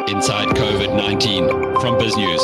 Inside COVID-19 from BizNews.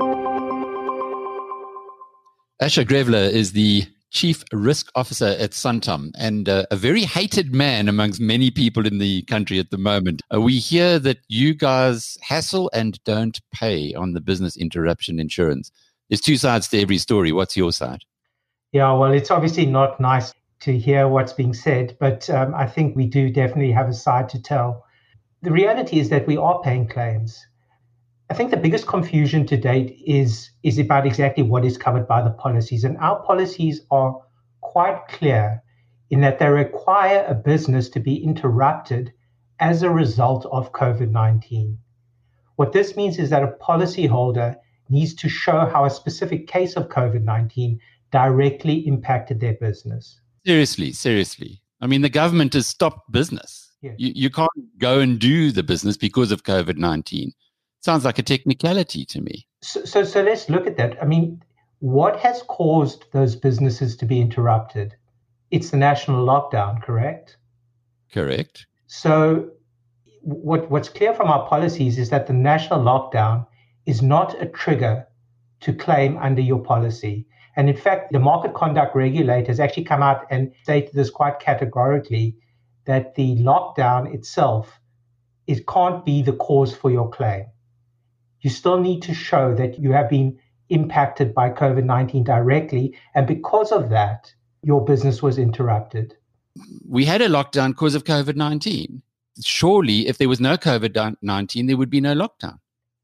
Asher Grevler is the Chief Risk Officer at Santam and a very hated man amongst many people in the country at the moment. We hear that you guys hassle and don't pay on the business interruption insurance. There's two sides to every story. What's your side? Yeah, well, it's obviously not nice to hear what's being said, but I think we do definitely have a side to tell. The reality is that we are paying claims. I think the biggest confusion to date is about exactly what is covered by the policies. And our policies are quite clear in that they require a business to be interrupted as a result of COVID-19. What this means is that a policyholder needs to show how a specific case of COVID-19 directly impacted their business. Seriously. I mean, the government has stopped business. Yeah. You can't go and do the business because of COVID-19. Sounds like a technicality to me. So let's look at that. I mean, what has caused those businesses to be interrupted? It's the national lockdown, correct? Correct. So what's clear from our policies is that the national lockdown is not a trigger to claim under your policy. And in fact, the market conduct regulator has actually come out and stated this quite categorically, that the lockdown itself, it can't be the cause for your claim. You still need to show that you have been impacted by COVID-19 directly, and because of that, your business was interrupted. We had a lockdown because of COVID-19. Surely, if there was no COVID-19, there would be no lockdown.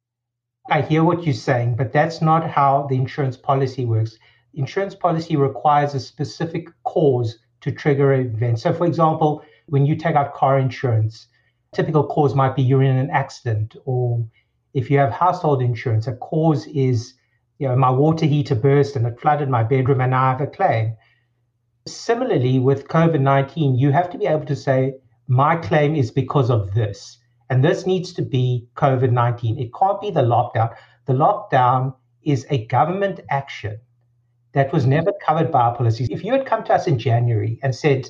I hear what you're saying, but that's not how the insurance policy works. Insurance policy requires a specific cause to trigger an event. So, for example, when you take out car insurance, typical cause might be you're in an accident, or if you have household insurance, a cause is, my water heater burst and it flooded my bedroom and now I have a claim. Similarly, with COVID-19, you have to be able to say, my claim is because of this. And this needs to be COVID-19. It can't be the lockdown. The lockdown is a government action that was never covered by our policies. If you had come to us in January and said,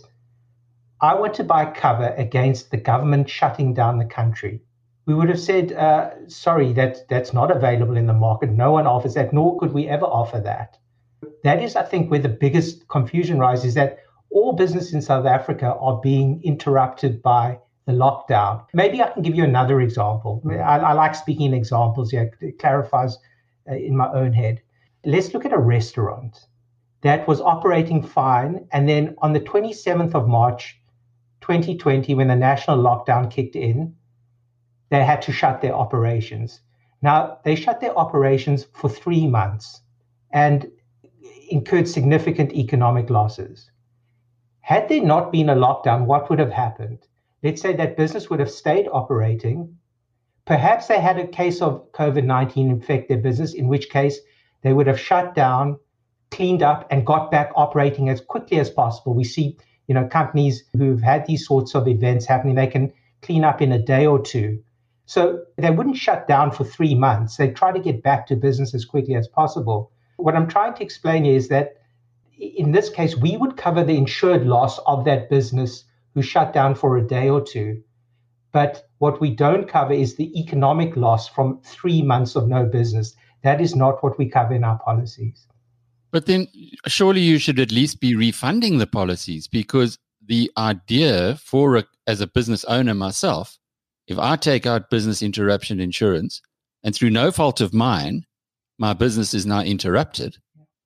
I want to buy cover against the government shutting down the country, we would have said, sorry, that's not available in the market. No one offers that, nor could we ever offer that. That is, I think, where the biggest confusion rises, that all business in South Africa are being interrupted by the lockdown. Maybe I can give you another example. I like speaking in examples here. It clarifies in my own head. Let's look at a restaurant that was operating fine. And then on the 27th of March, 2020, when the national lockdown kicked in, they had to shut their operations. Now, they shut their operations for 3 months and incurred significant economic losses. Had there not been a lockdown, what would have happened? Let's say that business would have stayed operating. Perhaps they had a case of COVID-19 infect their business, in which case they would have shut down, cleaned up, and got back operating as quickly as possible. We see, companies who've had these sorts of events happening, they can clean up in a day or two. So they wouldn't shut down for 3 months. They try to get back to business as quickly as possible. What I'm trying to explain is that in this case, we would cover the insured loss of that business who shut down for a day or two. But what we don't cover is the economic loss from 3 months of no business. That is not what we cover in our policies. But then surely you should at least be refunding the policies, because the idea as a business owner myself, if I take out business interruption insurance and through no fault of mine, my business is now interrupted,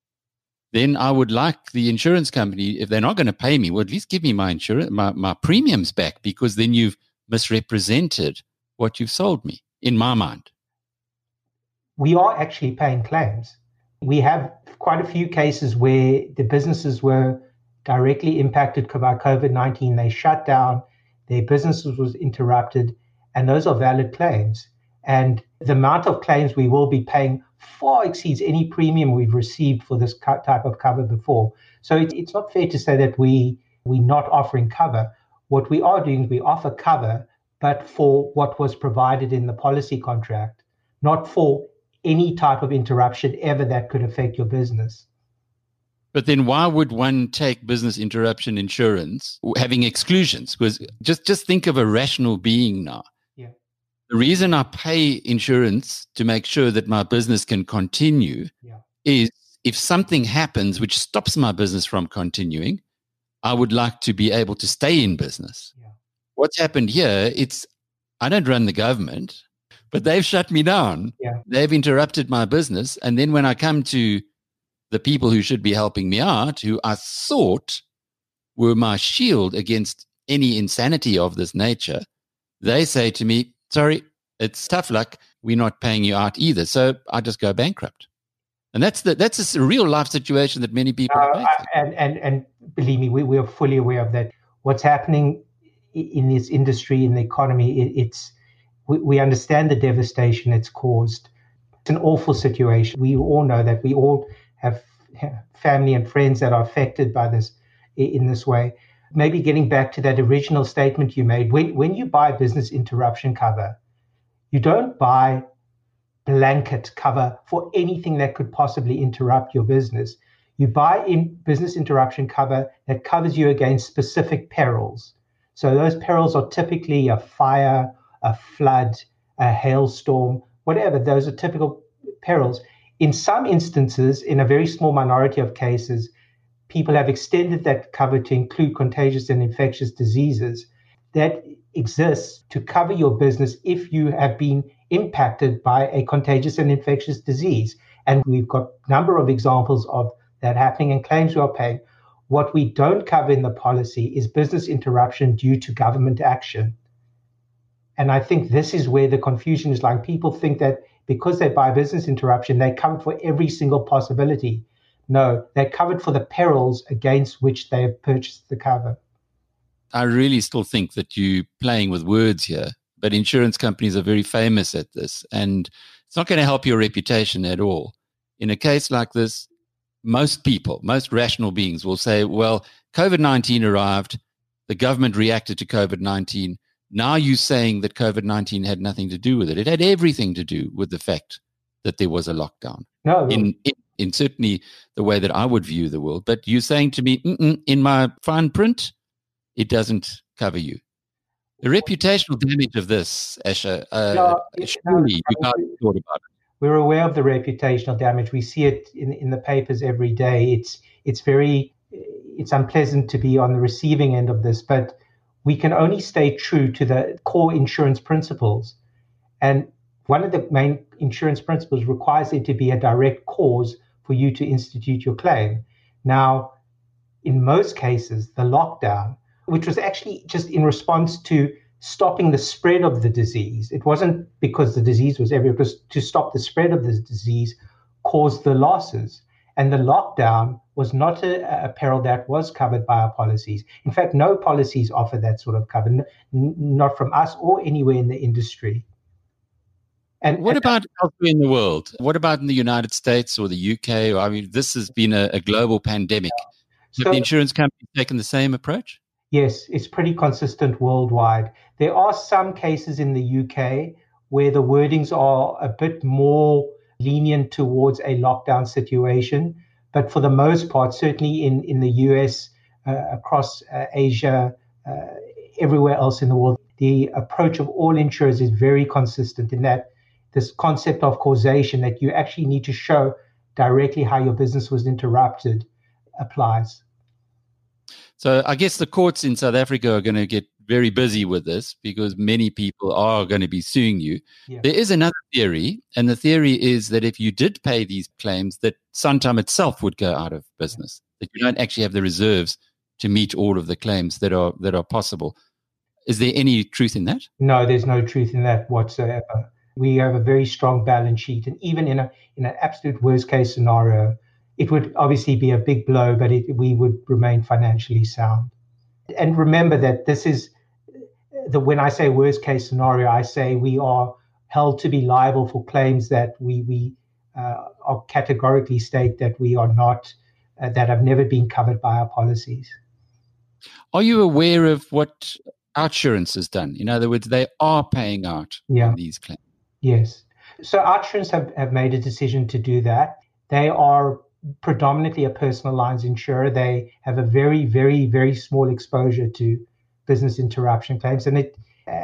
then I would like the insurance company, if they're not going to pay me, well, at least give me my insurance, my premiums back, because then you've misrepresented what you've sold me, in my mind. We are actually paying claims. We have quite a few cases where the businesses were directly impacted by COVID-19. They shut down, their businesses was interrupted, and those are valid claims. And the amount of claims we will be paying far exceeds any premium we've received for this type of cover before. So it's not fair to say that we're not offering cover. What we are doing is we offer cover, but for what was provided in the policy contract, not for any type of interruption ever that could affect your business. But then why would one take business interruption insurance having exclusions? Because just think of a rational being now. Yeah. The reason I pay insurance to make sure that my business can continue is if something happens which stops my business from continuing, I would like to be able to stay in business. Yeah. What's happened here, I don't run the government, but they've shut me down. Yeah. They've interrupted my business. And then when I come to the people who should be helping me out, who I thought were my shield against any insanity of this nature, they say to me, sorry, it's tough luck. We're not paying you out either. So I just go bankrupt. And that's a real life situation that many people are facing. And believe me, we are fully aware of that. What's happening in this industry, in the economy, we understand the devastation it's caused. It's an awful situation. We all know that. We all have family and friends that are affected by this in this way. Maybe getting back to that original statement you made, when you buy business interruption cover, you don't buy blanket cover for anything that could possibly interrupt your business. You buy in business interruption cover that covers you against specific perils. So those perils are typically a fire, a flood, a hailstorm, whatever. Those are typical perils. In some instances, in a very small minority of cases, people have extended that cover to include contagious and infectious diseases. That exists to cover your business if you have been impacted by a contagious and infectious disease. And we've got a number of examples of that happening and claims we are paying. What we don't cover in the policy is business interruption due to government action. And I think this is where the confusion is lying. People think that because they buy business interruption, they're covered for every single possibility. No, they're covered for the perils against which they have purchased the cover. I really still think that you're playing with words here, but insurance companies are very famous at this, and it's not going to help your reputation at all. In a case like this, most people, most rational beings will say, well, COVID-19 arrived, the government reacted to COVID-19. Now you're saying that COVID-19 had nothing to do with it. It had everything to do with the fact that there was a lockdown. No. In certainly the way that I would view the world. But you're saying to me, in my fine print, it doesn't cover you. The reputational damage of this, Asher, surely you guys thought about it. We're aware of the reputational damage. We see it in the papers every day. It's unpleasant to be on the receiving end of this, but we can only stay true to the core insurance principles. And one of the main insurance principles requires there to be a direct cause for you to institute your claim. Now, in most cases, the lockdown, which was actually just in response to stopping the spread of the disease. It wasn't because the disease was everywhere, because to stop the spread of the disease caused the losses. And the lockdown was not a peril that was covered by our policies. In fact, no policies offer that sort of cover, not from us or anywhere in the industry. And what about elsewhere in the world? What about in the United States or the UK? I mean, this has been a global pandemic. Have the insurance companies taken the same approach? Yes, it's pretty consistent worldwide. There are some cases in the UK where the wordings are a bit more lenient towards a lockdown situation. But for the most part, certainly in the US, across Asia, everywhere else in the world, the approach of all insurers is very consistent in that this concept of causation, that you actually need to show directly how your business was interrupted, applies. So I guess the courts in South Africa are going to get very busy with this because many people are going to be suing you. Yeah. There is another theory, and the theory is that if you did pay these claims, that Santam itself would go out of business, that you don't actually have the reserves to meet all of the claims that are possible. Is there any truth in that? No, there's no truth in that whatsoever. We have a very strong balance sheet, and even in an absolute worst case scenario, it would obviously be a big blow, but we would remain financially sound. And remember that this is when I say worst case scenario, I say we are held to be liable for claims that we are categorically state that we are not, that have never been covered by our policies. Are you aware of what OUTsurance has done? In other words, they are paying out on these claims. Yes. So OUTsurance have made a decision to do that. They are predominantly a personal lines insurer. They have a very, very, very small exposure to business interruption claims. And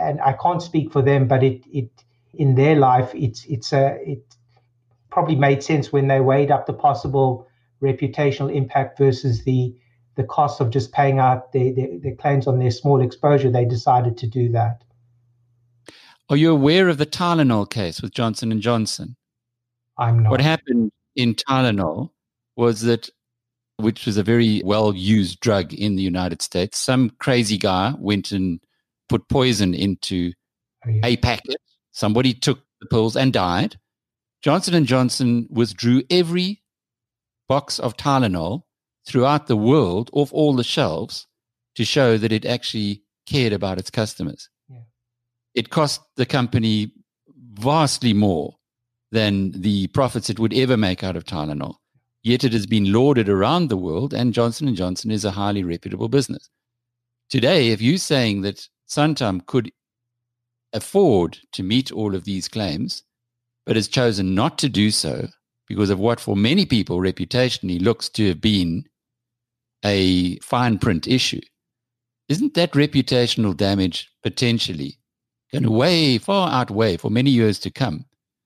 and I can't speak for them, but it in their life, it probably made sense when they weighed up the possible reputational impact versus the cost of just paying out their claims on their small exposure. They decided to do that. Are you aware of the Tylenol case with Johnson & Johnson? I'm not. What happened in Tylenol was that, which was a very well-used drug in the United States, some crazy guy went and put poison into a packet. Somebody took the pills and died. Johnson & Johnson withdrew every box of Tylenol throughout the world off all the shelves to show that it actually cared about its customers. Yeah. It cost the company vastly more than the profits it would ever make out of Tylenol. Yet it has been lauded around the world, and Johnson & Johnson is a highly reputable business. Today, if you're saying that Santam could afford to meet all of these claims, but has chosen not to do so because of what for many people reputationally looks to have been a fine print issue, isn't that reputational damage potentially going to far outweigh for many years to come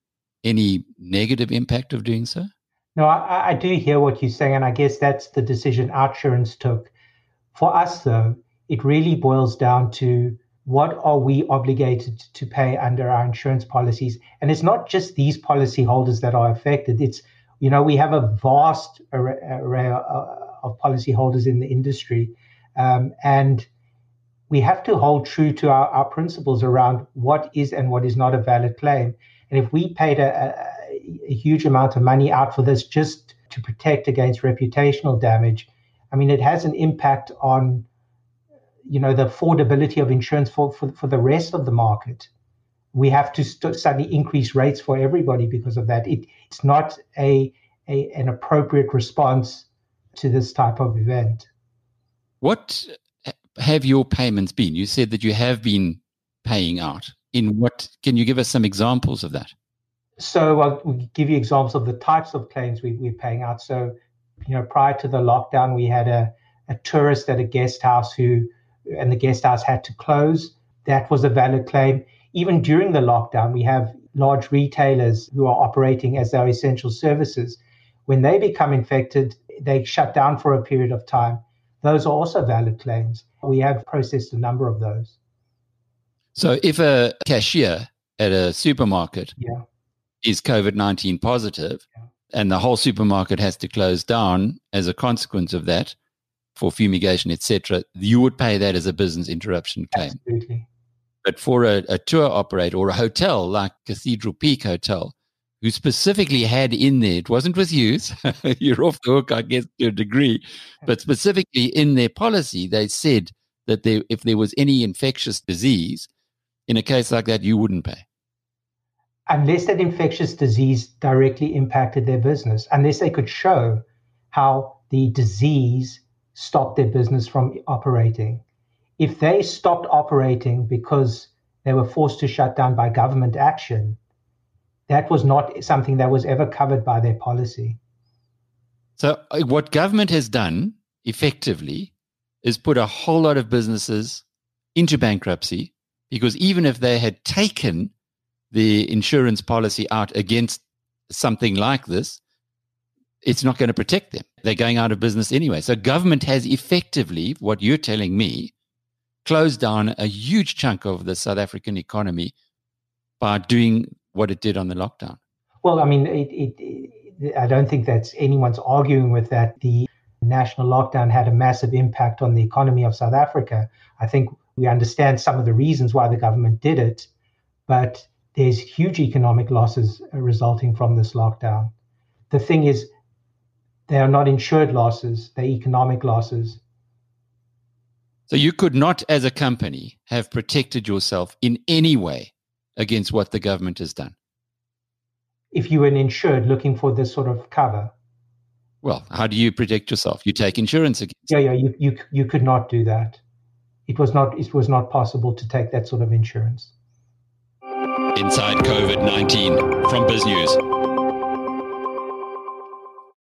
any negative impact of doing so? No, I do hear what you're saying, and I guess that's the decision OUTsurance took. For us, though, it really boils down to what are we obligated to pay under our insurance policies. And it's not just these policyholders that are affected. It's, we have a vast array of policyholders in the industry. And we have to hold true to our principles around what is and what is not a valid claim. And if we paid a huge amount of money out for this just to protect against reputational damage, I mean, it has an impact on, the affordability of insurance for the rest of the market. We have to suddenly increase rates for everybody because of that. It's not an appropriate response to this type of event. What have your payments been? You said that you have been paying out. In what? Can you give us some examples of that? So I'll give you examples of the types of claims we're paying out. So, prior to the lockdown, we had a tourist at a guest house and the guest house had to close. That was a valid claim. Even during the lockdown, we have large retailers who are operating as their essential services. When they become infected, they shut down for a period of time. Those are also valid claims. We have processed a number of those. So if a cashier at a supermarket is COVID-19 positive and the whole supermarket has to close down as a consequence of that for fumigation, etc., you would pay that as a business interruption claim. Absolutely. But for a tour operator or a hotel like Cathedral Peak Hotel, who specifically had in there, it wasn't with you, so you're off the hook, I guess, to a degree, but specifically in their policy, they said that if there was any infectious disease, in a case like that, you wouldn't pay. Unless that infectious disease directly impacted their business, unless they could show how the disease stopped their business from operating. If they stopped operating because they were forced to shut down by government action, that was not something that was ever covered by their policy. So what government has done effectively is put a whole lot of businesses into bankruptcy, because even if they had taken the insurance policy out against something like this, it's not going to protect them. They're going out of business anyway. So government has effectively, what you're telling me, closed down a huge chunk of the South African economy by doing what it did on the lockdown. Well, I mean, I don't think that's anyone's arguing with that. The national lockdown had a massive impact on the economy of South Africa. I think we understand some of the reasons why the government did it, but there's huge economic losses resulting from this lockdown. The thing is, they are not insured losses, they're economic losses. So you could not, as a company, have protected yourself in any way against what the government has done? If you were an insured looking for this sort of cover. Well, how do you protect yourself? You take insurance against it. Yeah, you could not do that. It was not possible to take that sort of insurance. Inside COVID-19 from BizNews.